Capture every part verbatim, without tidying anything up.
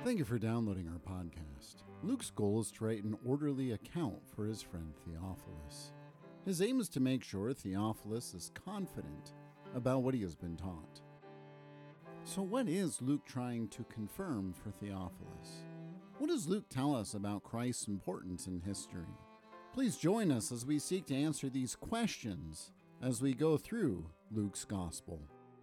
Thank you for downloading our podcast. Luke's goal is to write an orderly account for his friend Theophilus. His aim is to make sure Theophilus is confident about what he has been taught. So what is Luke trying to confirm for Theophilus? What does Luke tell us about Christ's importance in history? Please join us as we seek to answer these questions as we go through Luke's Gospel.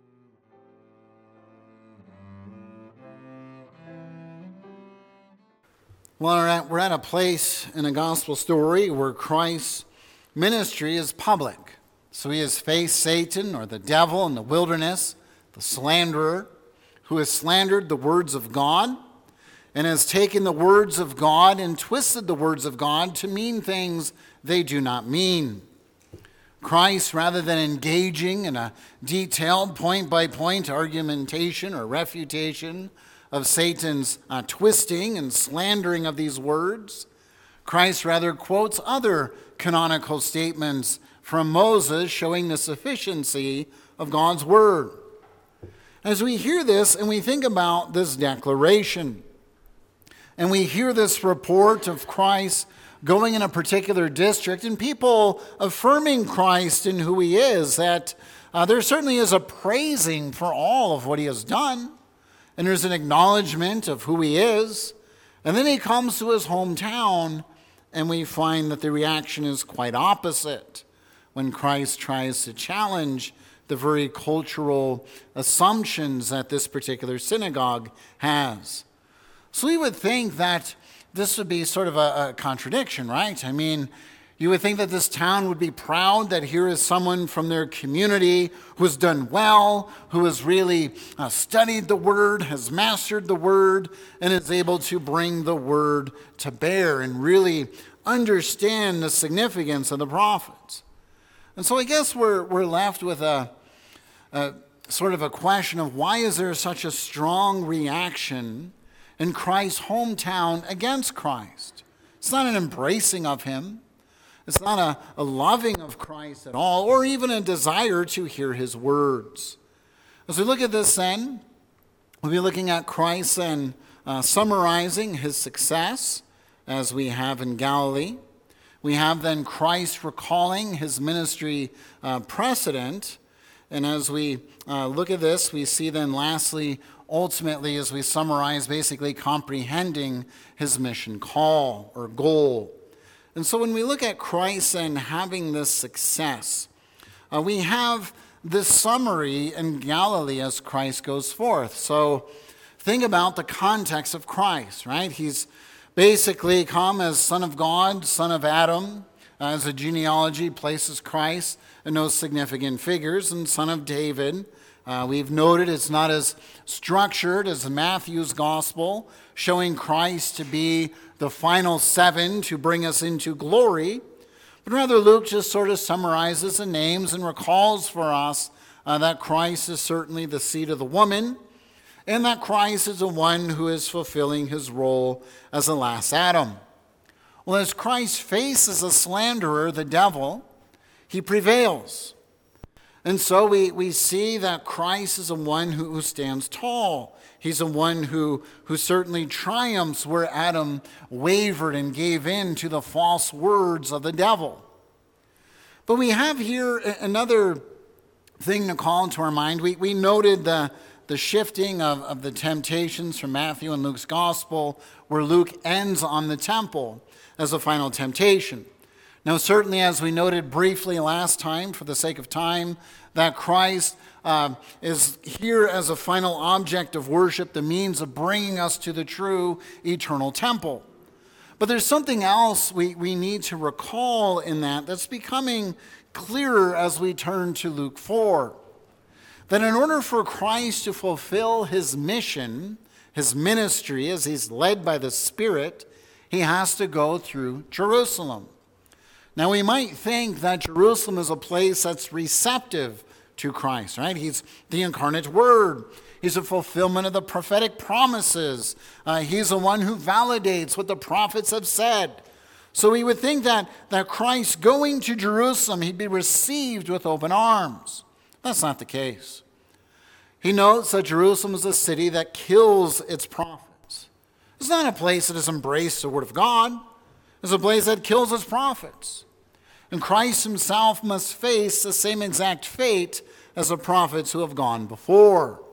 Well, all right, we're at a place in a gospel story where Christ's ministry is public. So he has faced Satan or the devil in the wilderness, the slanderer, who has slandered the words of God and has taken the words of God and twisted the words of God to mean things they do not mean. Christ, rather than engaging in a detailed point-by-point argumentation or refutation of Satan's uh, twisting and slandering of these words, Christ rather quotes other canonical statements from Moses showing the sufficiency of God's word. As we hear this and we think about this declaration, and we hear this report of Christ going in a particular district and people affirming Christ and who he is, that uh, there certainly is a praising for all of what he has done. And there's an acknowledgement of who he is. And then he comes to his hometown, and we find that the reaction is quite opposite when Christ tries to challenge the very cultural assumptions that this particular synagogue has. So we would think that this would be sort of a, a contradiction, right? I mean, you would think that this town would be proud that here is someone from their community who has done well, who has really uh, studied the word, has mastered the word, and is able to bring the word to bear and really understand the significance of the prophets. And so I guess we're we're left with a, a sort of a question of why is there such a strong reaction in Christ's hometown against Christ? It's not an embracing of him. It's not a, a loving of Christ at all, or even a desire to hear his words. As we look at this then, we'll be looking at Christ and uh, summarizing his success, as we have in Galilee. We have then Christ recalling his ministry uh, precedent. And as we uh, look at this, we see then lastly, ultimately, as we summarize, basically comprehending his mission call or goal. And so when we look at Christ and having this success, uh, we have this summary in Galilee as Christ goes forth. So think about the context of Christ, right? He's basically come as Son of God, Son of Adam, uh, as a genealogy places Christ in those significant figures, and Son of David. Uh, we've noted it's not as structured as Matthew's gospel, showing Christ to be the final seven to bring us into glory. But rather, Luke just sort of summarizes the names and recalls for us uh, that Christ is certainly the seed of the woman, and that Christ is the one who is fulfilling his role as the last Adam. Well, as Christ faces a slanderer, the devil, he prevails. And so we, we see that Christ is the one who, who stands tall. He's the one who, who certainly triumphs where Adam wavered and gave in to the false words of the devil. But we have here another thing to call into our mind. We, we noted the, the shifting of, of the temptations from Matthew and Luke's gospel, where Luke ends on the temple as a final temptation. Now, certainly, as we noted briefly last time, for the sake of time, that Christ uh, is here as a final object of worship, the means of bringing us to the true eternal temple. But there's something else we, we need to recall in that that's becoming clearer as we turn to Luke four. That in order for Christ to fulfill his mission, his ministry, as he's led by the Spirit, he has to go through Jerusalem. Now, we might think that Jerusalem is a place that's receptive to Christ, right? He's the incarnate Word. He's a fulfillment of the prophetic promises. Uh, he's the one who validates what the prophets have said. So we would think that, that Christ going to Jerusalem, he'd be received with open arms. That's not the case. He notes that Jerusalem is a city that kills its prophets. It's not a place that has embraced the Word of God. It's a place that kills its prophets. And Christ himself must face the same exact fate as the prophets who have gone before.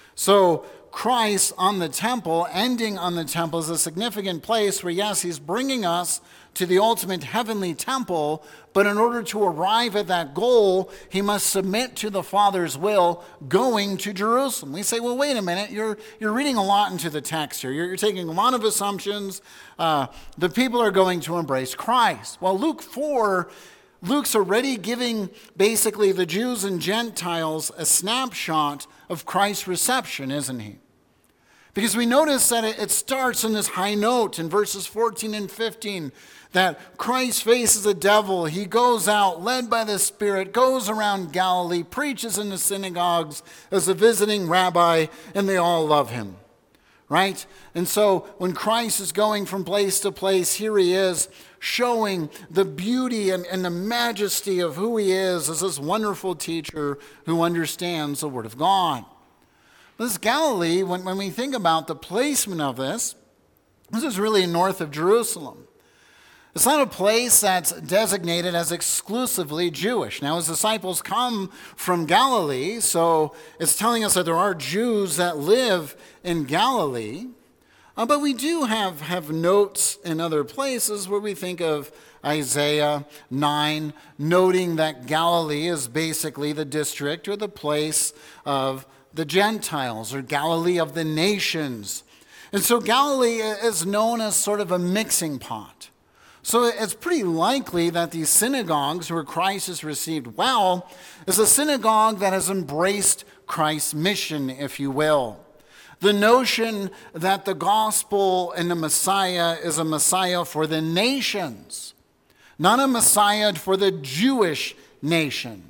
So Christ on the temple, ending on the temple, is a significant place where, yes, he's bringing us to the ultimate heavenly temple, but in order to arrive at that goal, he must submit to the Father's will, going to Jerusalem. We say, well, wait a minute, you're, you're reading a lot into the text here. You're, you're taking a lot of assumptions. Uh, the people are going to embrace Christ. Well, Luke four, Luke's already giving basically the Jews and Gentiles a snapshot of Christ's reception, isn't he? Because we notice that it starts on this high note in verses fourteen and fifteen, that Christ faces a devil. He goes out, led by the Spirit, goes around Galilee, preaches in the synagogues as a visiting rabbi, and they all love him. Right? And so when Christ is going from place to place, here he is showing the beauty and, and the majesty of who he is as this wonderful teacher who understands the Word of God. This Galilee, when, when we think about the placement of this, this is really north of Jerusalem. It's not a place that's designated as exclusively Jewish. Now, his disciples come from Galilee, so it's telling us that there are Jews that live in Galilee. Uh, but we do have, have notes in other places where we think of Isaiah nine, noting that Galilee is basically the district or the place of the Gentiles, or Galilee of the nations. And so Galilee is known as sort of a mixing pot. So it's pretty likely that these synagogues where Christ is received well is a synagogue that has embraced Christ's mission, if you will. The notion that the gospel and the Messiah is a Messiah for the nations, not a Messiah for the Jewish nation.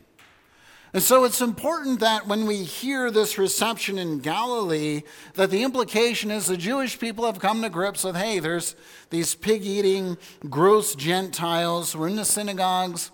And so it's important that when we hear this reception in Galilee, that the implication is the Jewish people have come to grips with, hey, there's these pig-eating, gross Gentiles. We're in the synagogues.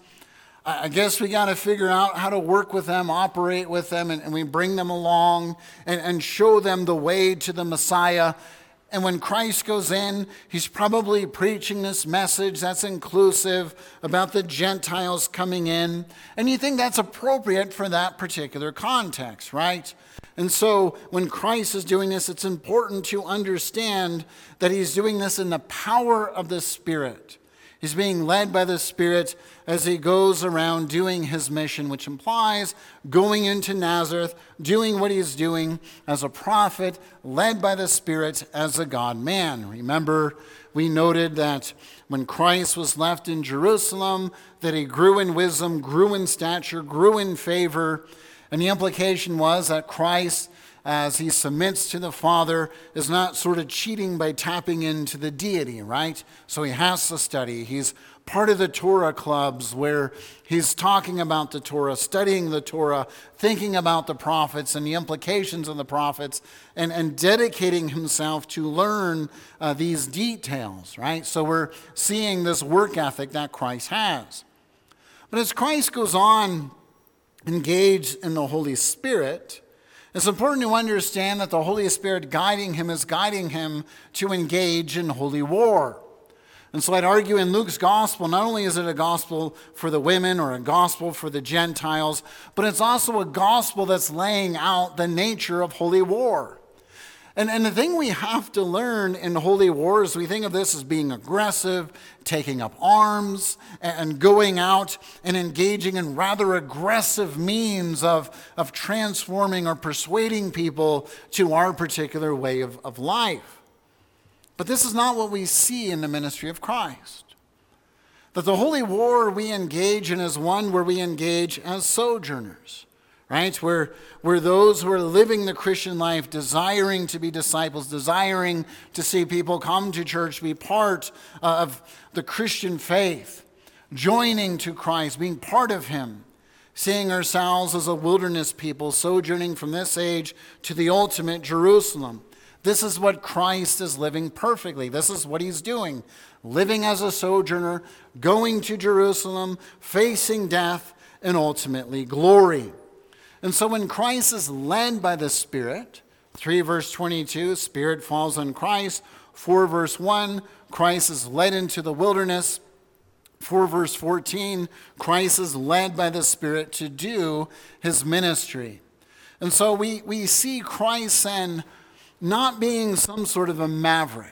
I guess we got to figure out how to work with them, operate with them, and, and we bring them along and, and show them the way to the Messiah. And when Christ goes in, he's probably preaching this message that's inclusive about the Gentiles coming in. And you think that's appropriate for that particular context, right? And so when Christ is doing this, it's important to understand that he's doing this in the power of the Spirit. He's being led by the Spirit as he goes around doing his mission, which implies going into Nazareth, doing what he's doing as a prophet, led by the Spirit as a God-man. Remember, we noted that when Christ was left in Jerusalem, that he grew in wisdom, grew in stature, grew in favor. And the implication was that Christ, as he submits to the Father, is not sort of cheating by tapping into the deity, right? So he has to study. He's part of the Torah clubs where he's talking about the Torah, studying the Torah, thinking about the prophets and the implications of the prophets, and, and dedicating himself to learn uh, these details, right? So we're seeing this work ethic that Christ has. But as Christ goes on, engaged in the Holy Spirit, it's important to understand that the Holy Spirit guiding him is guiding him to engage in holy war. And so I'd argue in Luke's gospel, not only is it a gospel for the women or a gospel for the Gentiles, but it's also a gospel that's laying out the nature of holy war. And, and the thing we have to learn in holy war is we think of this as being aggressive, taking up arms, and going out and engaging in rather aggressive means of, of transforming or persuading people to our particular way of, of life. But this is not what we see in the ministry of Christ. That the holy war we engage in is one where we engage as sojourners. Right? We're, we're those who are living the Christian life, desiring to be disciples, desiring to see people come to church, be part of the Christian faith, joining to Christ, being part of him, seeing ourselves as a wilderness people, sojourning from this age to the ultimate Jerusalem. This is what Christ is living perfectly. This is what he's doing, living as a sojourner, going to Jerusalem, facing death, and ultimately glory. And so when Christ is led by the Spirit three verse twenty-two, Spirit falls on Christ. four verse one, Christ is led into the wilderness. four verse fourteen, Christ is led by the Spirit to do his ministry. And so we, we see Christ then not being some sort of a maverick.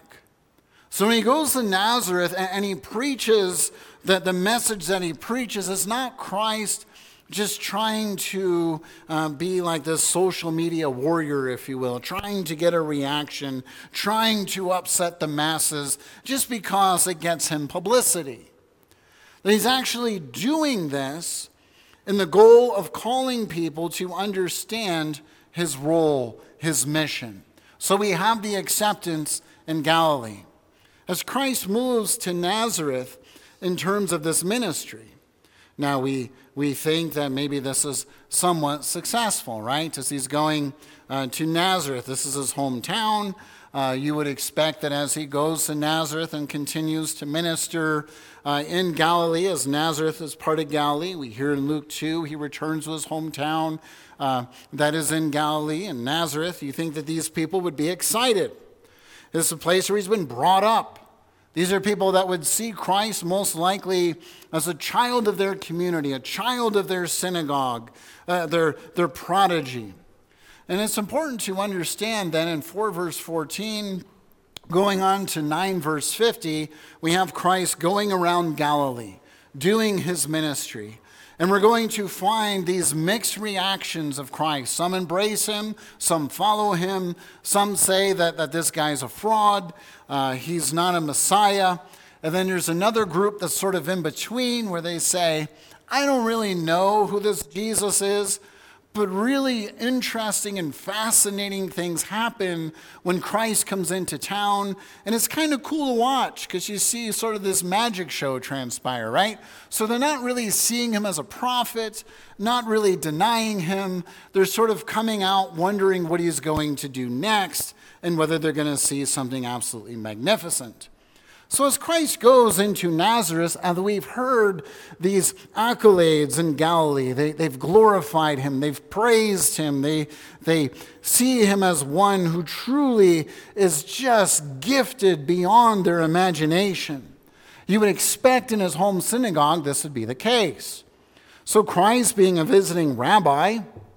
So when he goes to Nazareth and, and he preaches, that the message that he preaches is not Christ just trying to uh, be like this social media warrior, if you will, trying to get a reaction, trying to upset the masses just because it gets him publicity. That he's actually doing this in the goal of calling people to understand his role, his mission. So we have the acceptance in Galilee. As Christ moves to Nazareth in terms of this ministry, now we we think that maybe this is somewhat successful, right? As he's going uh, to Nazareth, this is his hometown. Uh, you would expect that as he goes to Nazareth and continues to minister uh, in Galilee, as Nazareth is part of Galilee, we hear in Luke two, he returns to his hometown uh, that is in Galilee, in Nazareth. You think that these people would be excited. This is a place where he's been brought up. These are people that would see Christ most likely as a child of their community, a child of their synagogue, uh, their, their prodigy. And it's important to understand that in four verse fourteen, going on to nine verse fifty, we have Christ going around Galilee, doing his ministry. And we're going to find these mixed reactions of Christ. Some embrace him, some follow him, some say that, that this guy's a fraud, uh, he's not a Messiah. And then there's another group that's sort of in between where they say, I don't really know who this Jesus is, but really interesting and fascinating things happen when Christ comes into town. And it's kind of cool to watch because you see sort of this magic show transpire, right? So they're not really seeing him as a prophet, not really denying him. They're sort of coming out wondering what he's going to do next and whether they're going to see something absolutely magnificent. So as Christ goes into Nazareth, and we've heard these accolades in Galilee, they, they've glorified him, they've praised him, they, they see him as one who truly is just gifted beyond their imagination. You would expect in his home synagogue this would be the case. So Christ, being a visiting rabbi,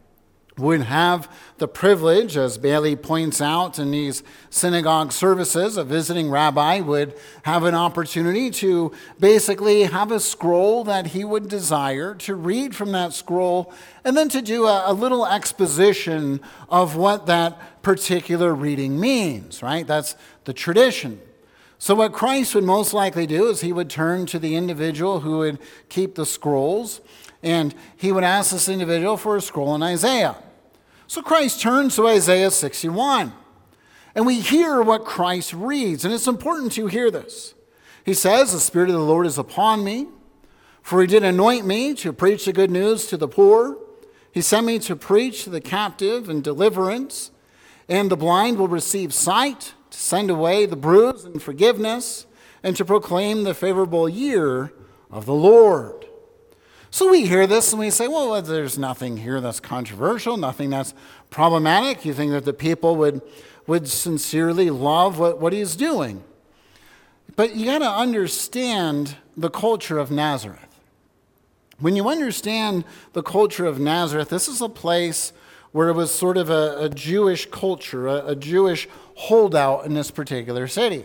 would have the privilege, as Bailey points out in these synagogue services, a visiting rabbi would have an opportunity to basically have a scroll that he would desire, to read from that scroll, and then to do a, a little exposition of what that particular reading means, right? That's the tradition. So what Christ would most likely do is he would turn to the individual who would keep the scrolls, and he would ask this individual for a scroll in Isaiah. So Christ turns to Isaiah sixty-one, and we hear what Christ reads, and it's important to hear this. He says, the Spirit of the Lord is upon me, for he did anoint me to preach the good news to the poor. He sent me to preach to the captive and deliverance, and the blind will receive sight, to send away the bruised and forgiveness, and to proclaim the favorable year of the Lord. So we hear this and we say, well, there's nothing here that's controversial, nothing that's problematic. You think that the people would, would sincerely love what, what he's doing. But you got to understand the culture of Nazareth. When you understand the culture of Nazareth, this is a place where it was sort of a, a Jewish culture, a, a Jewish holdout in this particular city.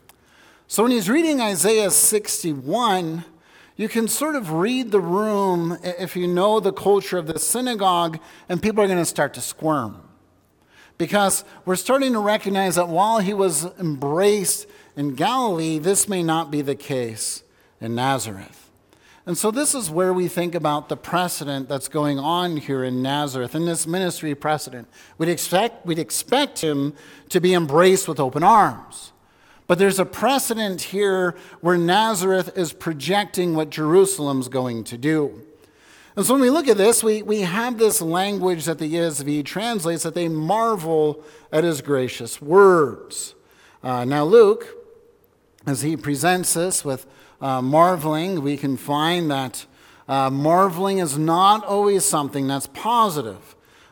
So when he's reading Isaiah sixty-one, you can sort of read the room if you know the culture of the synagogue, and people are going to start to squirm. Because we're starting to recognize that while he was embraced in Galilee, this may not be the case in Nazareth. And so this is where we think about the precedent that's going on here in Nazareth, in this ministry precedent. We'd expect, we'd expect him to be embraced with open arms. But there's a precedent here where Nazareth is projecting what Jerusalem's going to do. And so when we look at this, we, we have this language that the E S V translates, that they marvel at his gracious words. Uh, now Luke, as he presents this with uh, marveling, we can find that uh, marveling is not always something that's positive.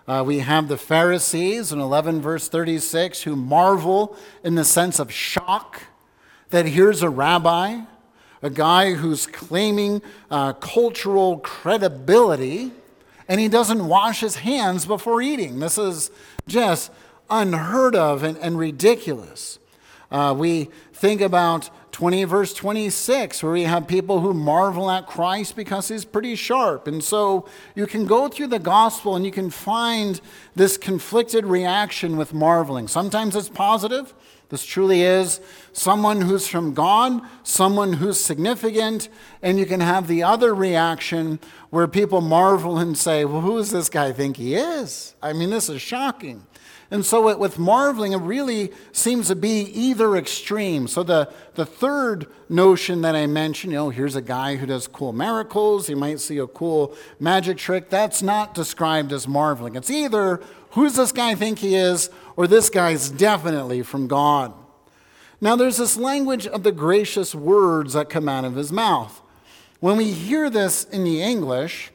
Uh, we have the Pharisees in eleven verse thirty-six who marvel in the sense of shock that here's a rabbi, a guy who's claiming uh, cultural credibility, and he doesn't wash his hands before eating. This is just unheard of and, and ridiculous. Uh, we think about twenty verse twenty-six, where we have people who marvel at Christ because he's pretty sharp. And so you can go through the gospel and you can find this conflicted reaction with marveling. Sometimes it's positive. This truly is someone who's from God, someone who's significant, and you can have the other reaction where people marvel and say, well, who does this guy think he is? I mean, this is shocking. And so it, with marveling, it really seems to be either extreme. So the, the third notion that I mentioned, you know, here's a guy who does cool miracles. You might see a cool magic trick. That's not described as marveling. It's either, who's this guy think he is, or this guy's definitely from God. Now there's this language of the gracious words that come out of his mouth. When we hear this in the English,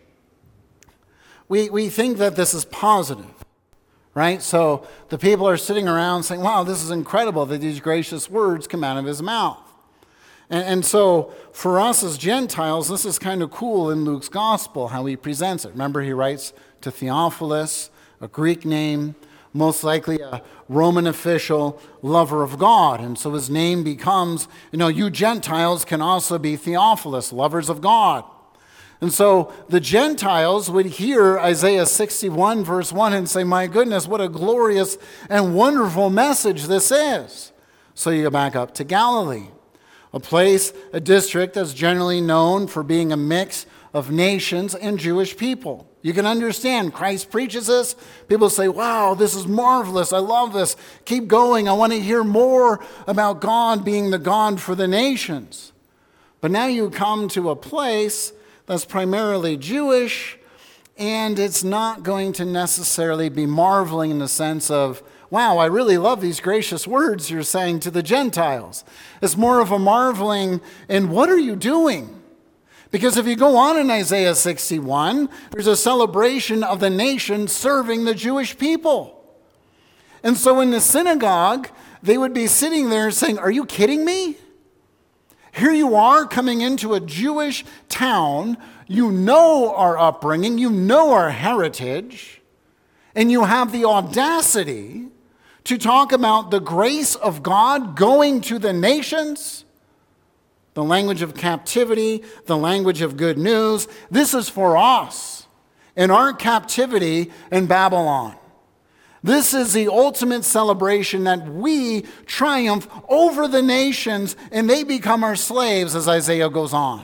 we, we think that this is positive. Right? So the people are sitting around saying, wow, this is incredible that these gracious words come out of his mouth. And, and so for us as Gentiles, this is kind of cool in Luke's gospel, how he presents it. Remember, he writes to Theophilus, a Greek name, most likely a Roman official, lover of God. And so his name becomes, you know, you Gentiles can also be Theophilus, lovers of God. And so the Gentiles would hear Isaiah sixty-one verse one and say, my goodness, what a glorious and wonderful message this is. So you go back up to Galilee, a place, a district that's generally known for being a mix of nations and Jewish people. You can understand, Christ preaches this. People say, wow, this is marvelous. I love this. Keep going. I want to hear more about God being the God for the nations. But now you come to a place that's primarily Jewish, and it's not going to necessarily be marveling in the sense of, wow, I really love these gracious words you're saying to the Gentiles. It's more of a marveling in, what are you doing? Because if you go on in Isaiah sixty-one, there's a celebration of the nation serving the Jewish people. And so in the synagogue, they would be sitting there saying, are you kidding me? Here you are coming into a Jewish town. You know our upbringing. You know our heritage. And you have the audacity to talk about the grace of God going to the nations. The language of captivity, the language of good news. This is for us in our captivity in Babylon. This is the ultimate celebration that we triumph over the nations and they become our slaves, as Isaiah goes on.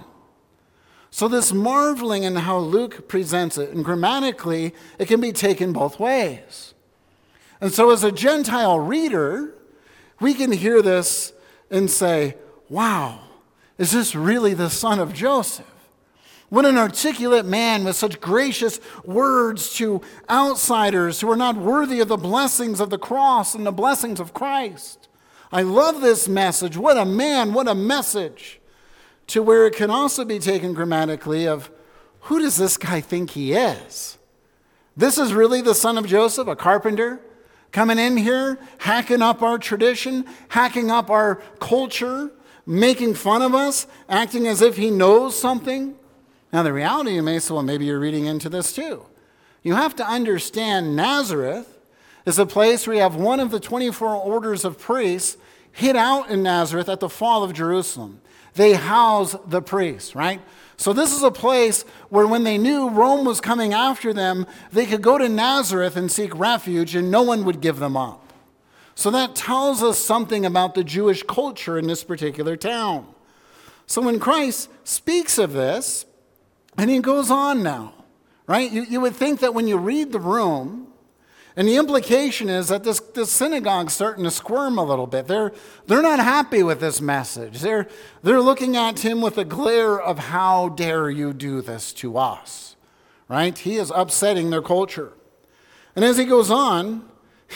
So this marveling in how Luke presents it, and grammatically, it can be taken both ways. And so as a Gentile reader, we can hear this and say, wow, is this really the son of Joseph? What an articulate man with such gracious words to outsiders who are not worthy of the blessings of the cross and the blessings of Christ. I love this message. What a man, what a message. To where it can also be taken grammatically of, who does this guy think he is? This is really the son of Joseph, a carpenter, coming in here, hacking up our tradition, hacking up our culture, making fun of us, acting as if he knows something. Now, the reality, you may say, well, maybe you're reading into this too. You have to understand Nazareth is a place where you have one of the twenty-four orders of priests hid out in Nazareth at the fall of Jerusalem. They house the priests, right? So this is a place where when they knew Rome was coming after them, they could go to Nazareth and seek refuge and no one would give them up. So that tells us something about the Jewish culture in this particular town. So when Christ speaks of this, and he goes on now, right? You, you would think that when you read the room, and the implication is that this, this synagogue's starting to squirm a little bit. They're, they're not happy with this message. They're, they're looking at him with a glare of, how dare you do this to us, right? He is upsetting their culture. And as he goes on,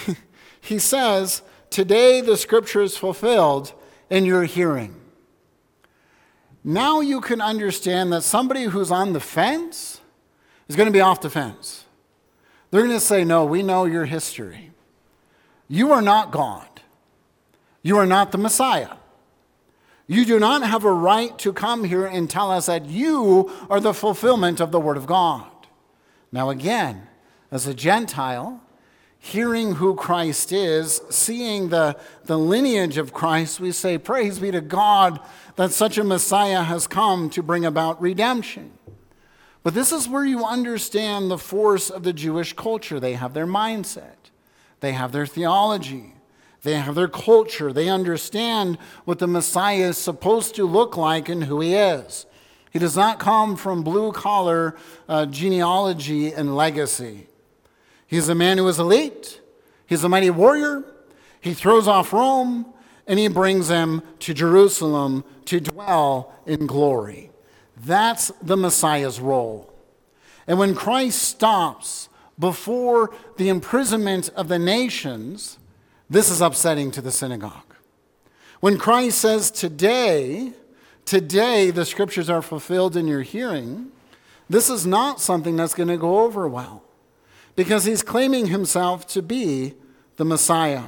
he says, today the scripture is fulfilled in your hearing. Now you can understand that somebody who's on the fence is going to be off the fence. They're going to say, no, we know your history. You are not God. You are not the Messiah. You do not have a right to come here and tell us that you are the fulfillment of the Word of God. Now again, as a Gentile, hearing who Christ is, seeing the, the lineage of Christ, we say, praise be to God that such a Messiah has come to bring about redemption. But this is where you understand the force of the Jewish culture. They have their mindset. They have their theology. They have their culture. They understand what the Messiah is supposed to look like and who he is. He does not come from blue-collar uh, genealogy and legacy. He's a man who is elite. He's a mighty warrior. He throws off Rome, and he brings them to Jerusalem to dwell in glory. That's the Messiah's role. And when Christ stops before the imprisonment of the nations, this is upsetting to the synagogue. When Christ says, today, today the scriptures are fulfilled in your hearing, this is not something that's going to go over well, because he's claiming himself to be the Messiah.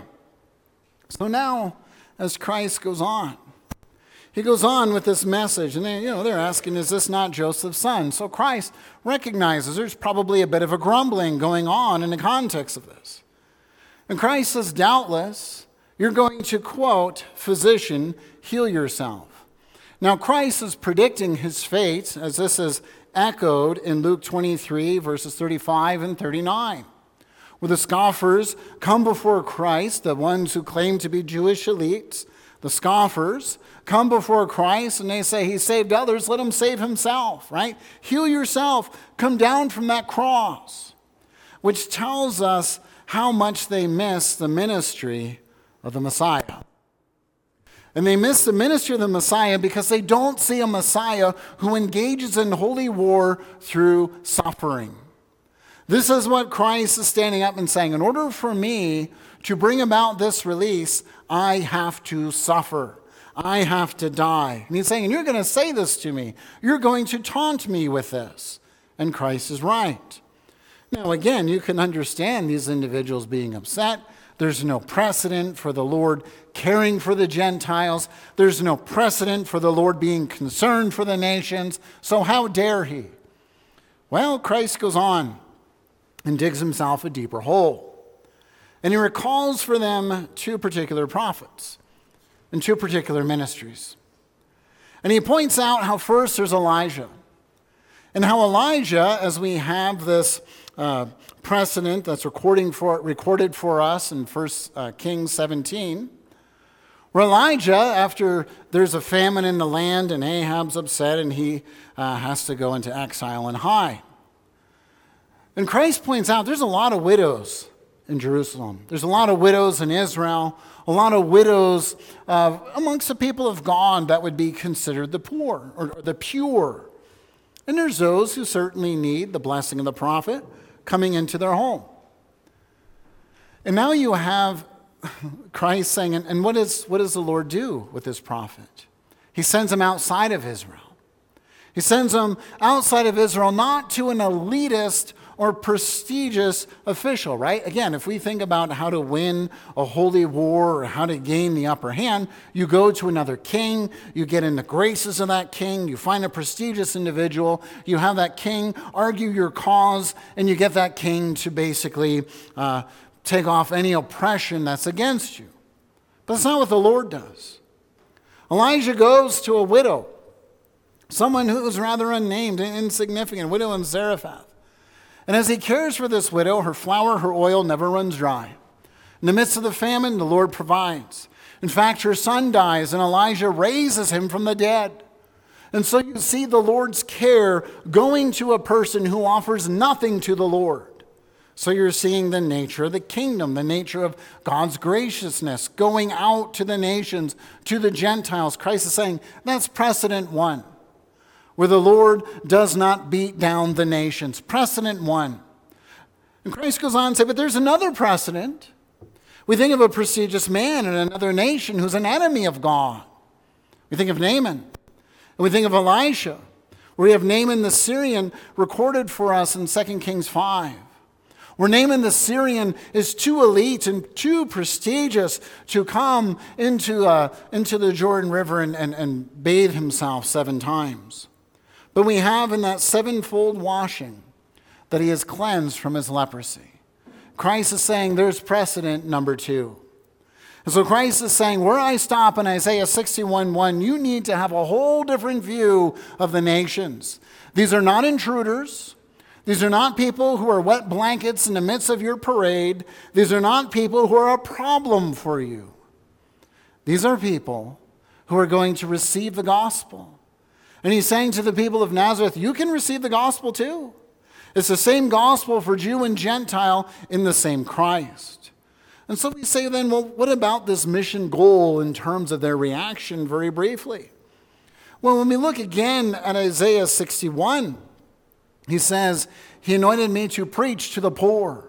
So now, as Christ goes on, he goes on with this message, and they, you know, they're asking, is this not Joseph's son? So Christ recognizes there's probably a bit of a grumbling going on in the context of this. And Christ says, doubtless, you're going to quote, physician, heal yourself. Now Christ is predicting his fate, as this is echoed in Luke twenty-three, verses thirty-five and thirty-nine, where the scoffers come before Christ, the ones who claim to be Jewish elites, the scoffers come before Christ and they say, he saved others, let him save himself, right? Heal yourself, come down from that cross, which tells us how much they miss the ministry of the Messiah. And they miss the ministry of the Messiah because they don't see a Messiah who engages in holy war through suffering. This is what Christ is standing up and saying, in order for me to bring about this release, I have to suffer. I have to die. And he's saying, and you're going to say this to me. You're going to taunt me with this. And Christ is right. Now, again, you can understand these individuals being upset. There's no precedent for the Lord caring for the Gentiles. There's no precedent for the Lord being concerned for the nations. So how dare he? Well, Christ goes on and digs himself a deeper hole. And he recalls for them two particular prophets and two particular ministries. And he points out how first there's Elijah. And how Elijah, as we have this uh, precedent that's recording for, recorded for us in First Kings seventeen, where Elijah, after there's a famine in the land and Ahab's upset and he uh, has to go into exile and hide. And Christ points out there's a lot of widows in Jerusalem. There's a lot of widows in Israel, a lot of widows uh, amongst the people of God that would be considered the poor or, or the pure. And there's those who certainly need the blessing of the prophet coming into their home. And now you have Christ saying, and, and what, is, what does the Lord do with this prophet? He sends him outside of Israel. He sends him outside of Israel, not to an elitist or prestigious official, right? Again, if we think about how to win a holy war or how to gain the upper hand, you go to another king, you get in the graces of that king, you find a prestigious individual, you have that king argue your cause, and you get that king to basically uh, take off any oppression that's against you. But that's not what the Lord does. Elijah goes to a widow, someone who was rather unnamed and insignificant, widow in Zarephath. And as he cares for this widow, her flour, her oil never runs dry. In the midst of the famine, the Lord provides. In fact, her son dies, and Elijah raises him from the dead. And so you see the Lord's care going to a person who offers nothing to the Lord. So you're seeing the nature of the kingdom, the nature of God's graciousness, going out to the nations, to the Gentiles. Christ is saying, that's precedent one, where the Lord does not beat down the nations. Precedent one. And Christ goes on to say, but there's another precedent. We think of a prestigious man in another nation who's an enemy of God. We think of Naaman. And we think of Elisha, where we have Naaman the Syrian recorded for us in Second Kings five, where Naaman the Syrian is too elite and too prestigious to come into, uh, into the Jordan River and, and, and bathe himself seven times. But we have in that sevenfold washing that he is cleansed from his leprosy. Christ is saying there's precedent number two. And so Christ is saying, where I stop in Isaiah sixty-one one, you need to have a whole different view of the nations. These are not intruders. These are not people who are wet blankets in the midst of your parade. These are not people who are a problem for you. These are people who are going to receive the gospel. And he's saying to the people of Nazareth, you can receive the gospel too. It's the same gospel for Jew and Gentile in the same Christ. And so we say then, well, what about this mission goal in terms of their reaction very briefly? Well, when we look again at Isaiah sixty-one, he says, he anointed me to preach to the poor.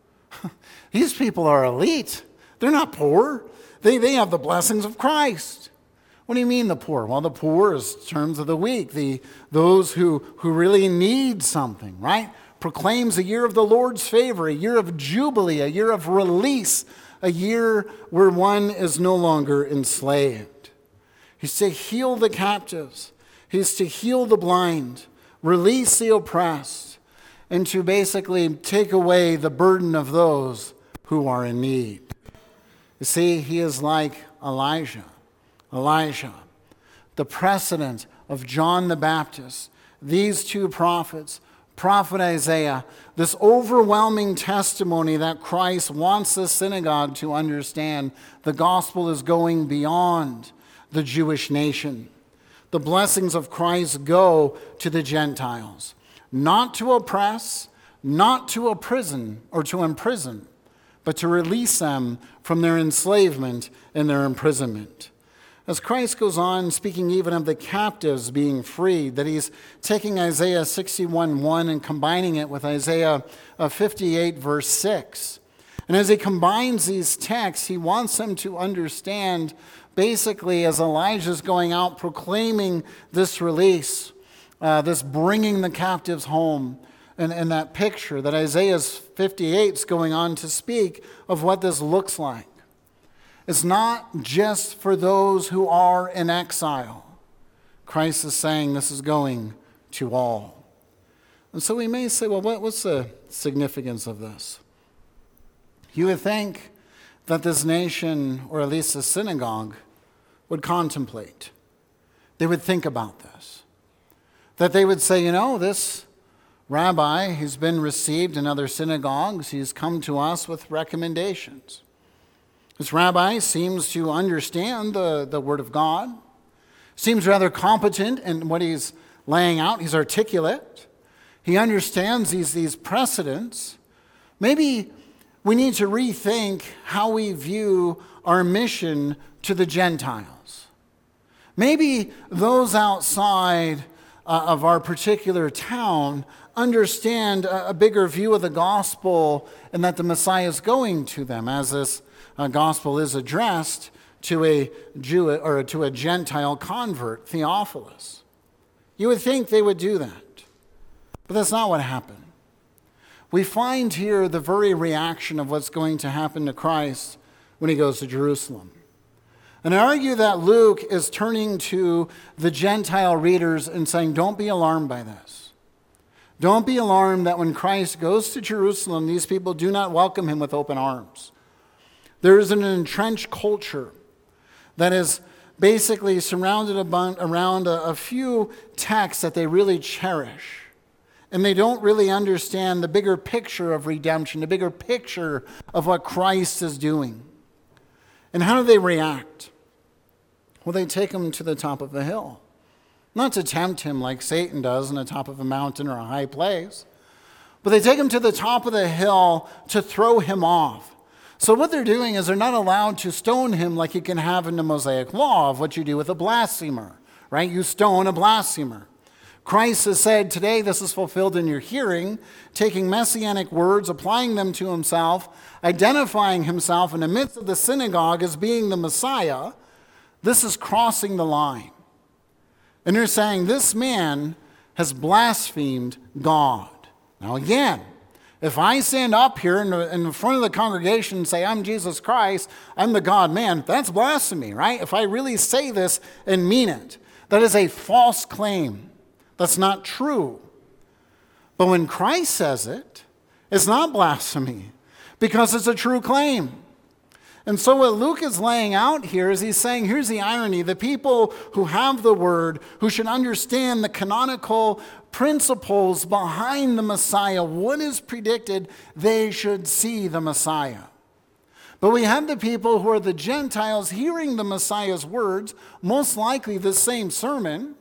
These people are elite. They're not poor. They, they have the blessings of Christ. What do you mean the poor? Well, the poor is terms of the weak, the, those who, who really need something, right? Proclaims a year of the Lord's favor, a year of jubilee, a year of release, a year where one is no longer enslaved. He's to heal the captives. He's to heal the blind, release the oppressed, and to basically take away the burden of those who are in need. You see, he is like Elijah. Elijah, the precedent of John the Baptist, these two prophets, prophet Isaiah, this overwhelming testimony that Christ wants the synagogue to understand the gospel is going beyond the Jewish nation. The blessings of Christ go to the Gentiles, not to oppress, not to imprison or to imprison, but to release them from their enslavement and their imprisonment. As Christ goes on, speaking even of the captives being freed, that he's taking Isaiah sixty-one one and combining it with Isaiah fifty-eight, verse six. And as he combines these texts, he wants them to understand, basically, as Elijah's going out proclaiming this release, uh, this bringing the captives home, and, and that picture that Isaiah fifty-eight is going on to speak of what this looks like. It's not just for those who are in exile. Christ is saying this is going to all. And so we may say, well, what, what's the significance of this? You would think that this nation, or at least the synagogue, would contemplate. They would think about this. That they would say, you know, this rabbi, he's been received in other synagogues. He's come to us with recommendations. This rabbi seems to understand the, the Word of God, seems rather competent in what he's laying out. He's articulate. He understands these, these precedents. Maybe we need to rethink how we view our mission to the Gentiles. Maybe those outside uh, of our particular town understand a, a bigger view of the gospel and that the Messiah is going to them, as this Uh, gospel is addressed to a Jew or to a Gentile convert, Theophilus. You would think they would do that, but that's not what happened. We find here the very reaction of what's going to happen to Christ when he goes to Jerusalem. And I argue that Luke is turning to the Gentile readers and saying, don't be alarmed by this. Don't be alarmed that when Christ goes to Jerusalem, these people do not welcome him with open arms. There is an entrenched culture that is basically surrounded around a, a few texts that they really cherish. And they don't really understand the bigger picture of redemption, the bigger picture of what Christ is doing. And how do they react? Well, they take him to the top of the hill. Not to tempt him like Satan does on the top of a mountain or a high place. But they take him to the top of the hill to throw him off. So what they're doing is they're not allowed to stone him like you can have in the Mosaic Law of what you do with a blasphemer, right? You stone a blasphemer. Christ has said, today this is fulfilled in your hearing, taking messianic words, applying them to himself, identifying himself in the midst of the synagogue as being the Messiah. This is crossing the line. And they're saying this man has blasphemed God. Now again, If I stand up here in, the, in front of the congregation and say, I'm Jesus Christ, I'm the God-man, that's blasphemy, right? If I really say this and mean it, that is a false claim. That's not true. But when Christ says it, it's not blasphemy because it's a true claim. And so what Luke is laying out here is he's saying, here's the irony. The people who have the word, who should understand the canonical principles behind the Messiah, what is predicted, they should see the Messiah. But we have the people who are the Gentiles hearing the Messiah's words, most likely the same sermon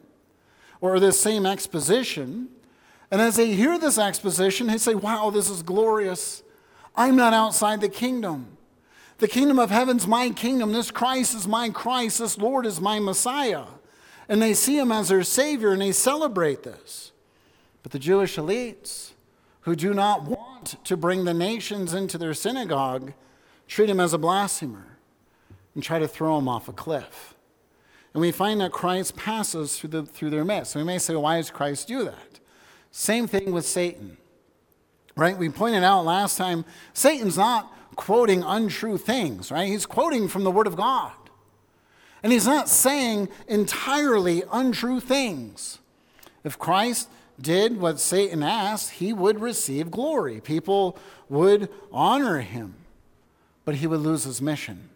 or the same exposition. And as they hear this exposition, they say, wow, this is glorious. I'm not outside the kingdom. The kingdom of heaven's my kingdom. This Christ is my Christ. This Lord is my Messiah. And they see him as their Savior and they celebrate this. But the Jewish elites who do not want to bring the nations into their synagogue treat him as a blasphemer and try to throw him off a cliff. And we find that Christ passes through, the, through their midst. And we may say, well, why does Christ do that? Same thing with Satan. Right? We pointed out last time, Satan's not quoting untrue things, right? He's quoting from the Word of God. And he's not saying entirely untrue things. If Christ did what Satan asked, he would receive glory. People would honor him, but he would lose his mission.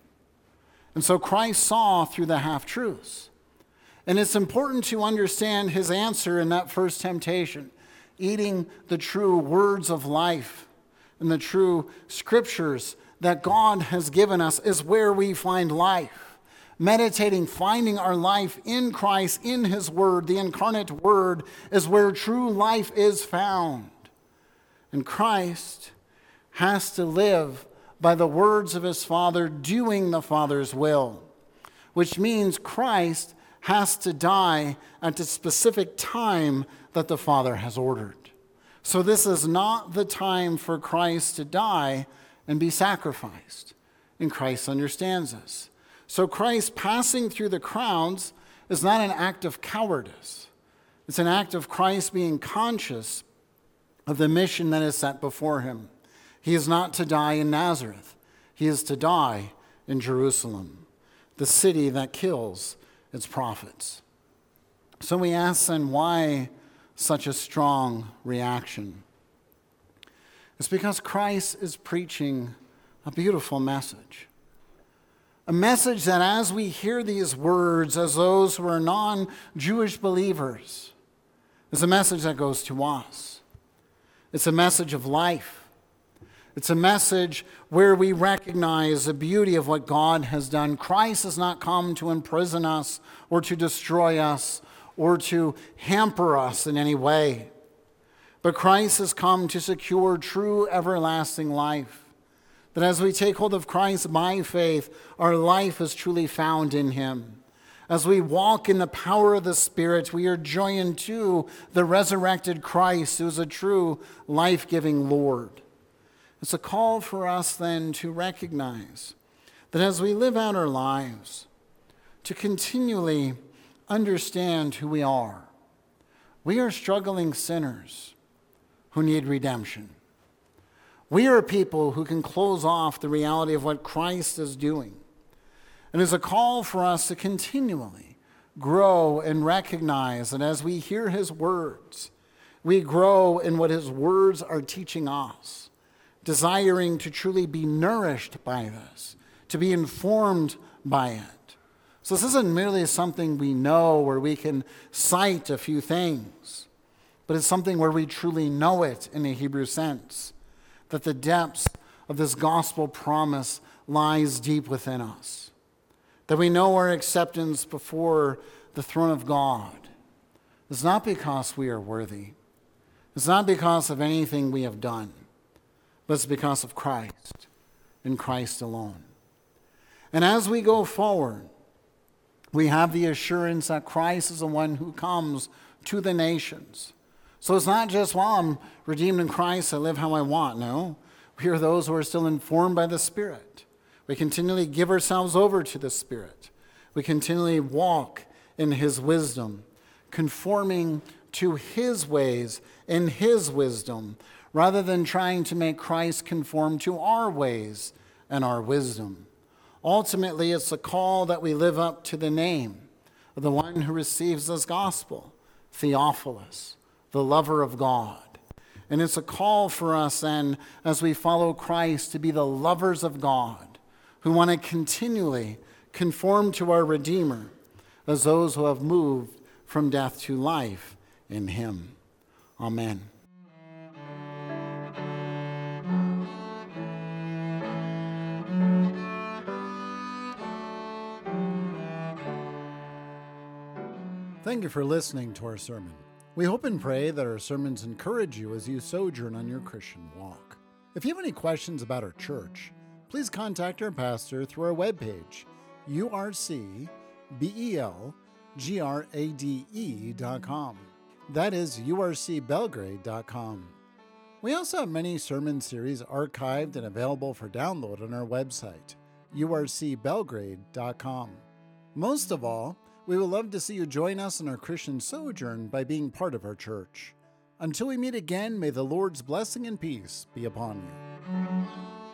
And so Christ saw through the half-truths. And it's important to understand his answer in that first temptation, eating the true words of life and the true scriptures that God has given us is where we find life. Meditating, finding our life in Christ, in his word, the incarnate word, is where true life is found. And Christ has to live by the words of his Father, doing the Father's will, which means Christ has to die at the specific time that the Father has ordered. So this is not the time for Christ to die and be sacrificed. And Christ understands this. So Christ passing through the crowds is not an act of cowardice. It's an act of Christ being conscious of the mission that is set before him. He is not to die in Nazareth. He is to die in Jerusalem, the city that kills its prophets. So we ask then, why such a strong reaction? It's because Christ is preaching a beautiful message. A message that as we hear these words, as those who are non-Jewish believers, is a message that goes to us. It's a message of life. It's a message where we recognize the beauty of what God has done. Christ has not come to imprison us or to destroy us or to hamper us in any way. But Christ has come to secure true everlasting life. That as we take hold of Christ by faith, our life is truly found in him. As we walk in the power of the Spirit, we are joined to the resurrected Christ, who is a true life-giving Lord. It's a call for us then to recognize that as we live out our lives, to continually understand who we are. We are struggling sinners who need redemption. We are people who can close off the reality of what Christ is doing. And it's a call for us to continually grow and recognize that as we hear his words, we grow in what his words are teaching us, desiring to truly be nourished by this, to be informed by it. So this isn't merely something we know where we can cite a few things, but it's something where we truly know it in a Hebrew sense, that the depths of this gospel promise lies deep within us, that we know our acceptance before the throne of God. It's not because we are worthy. It's not because of anything we have done, but it's because of Christ and Christ alone. And as we go forward, we have the assurance that Christ is the one who comes to the nations. So it's not just, well, I'm redeemed in Christ, I live how I want. No, we are those who are still informed by the Spirit. We continually give ourselves over to the Spirit. We continually walk in his wisdom, conforming to his ways in his wisdom, rather than trying to make Christ conform to our ways and our wisdom. Ultimately, it's a call that we live up to the name of the one who receives this gospel, Theophilus, the lover of God. And it's a call for us then, as we follow Christ, to be the lovers of God, who want to continually conform to our Redeemer as those who have moved from death to life in him. Amen. Thank you for listening to our sermon. We hope and pray that our sermons encourage you as you sojourn on your Christian walk. If you have any questions about our church, please contact our pastor through our webpage, u r c belgrade dot com. That is u r c belgrade dot com. We also have many sermon series archived and available for download on our website, u r c belgrade dot com. Most of all, we would love to see you join us in our Christian sojourn by being part of our church. Until we meet again, may the Lord's blessing and peace be upon you.